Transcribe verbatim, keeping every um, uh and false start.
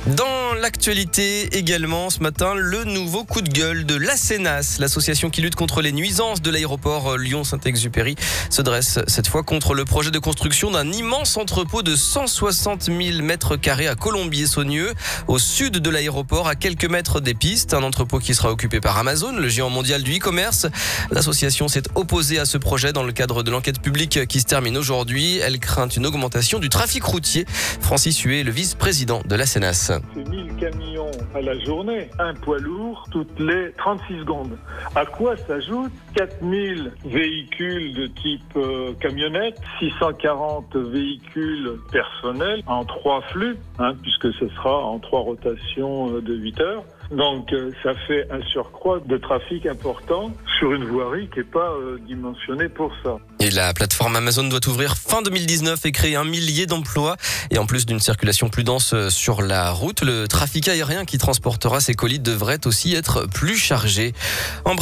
Dans l'actualité également ce matin, le nouveau coup de gueule de l'A C E N A S, l'association qui lutte contre les nuisances de l'aéroport Lyon-Saint-Exupéry, se dresse cette fois contre le projet de construction d'un immense entrepôt de cent soixante mille mètres carrés à Colombier-Saunieux, au sud de l'aéroport, à quelques mètres des pistes. Un entrepôt qui sera occupé par Amazon, le géant mondial du e-commerce. L'association s'est opposée à ce projet dans le cadre de l'enquête publique qui se termine aujourd'hui. Elle craint une augmentation du trafic routier. Francis Huet, le vice-président de l'A C E N A S. C'est mille camions à la journée, un poids lourd toutes les trente-six secondes. À quoi s'ajoutent quatre mille véhicules de type euh, camionnette, six cent quarante véhicules personnels en trois flux, hein, puisque ce sera en trois rotations euh, de huit heures. Donc euh, ça fait un surcroît de trafic important sur une voirie qui n'est pas euh, dimensionnée pour ça. Et la plateforme Amazon doit ouvrir fin deux mille dix-neuf et créer un millier d'emplois. Et en plus d'une circulation plus dense sur la route, le trafic aérien qui transportera ces colis devrait aussi être plus chargé. En